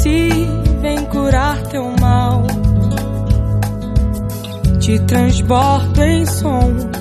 ti vem curar teu mal. Te transbordo em som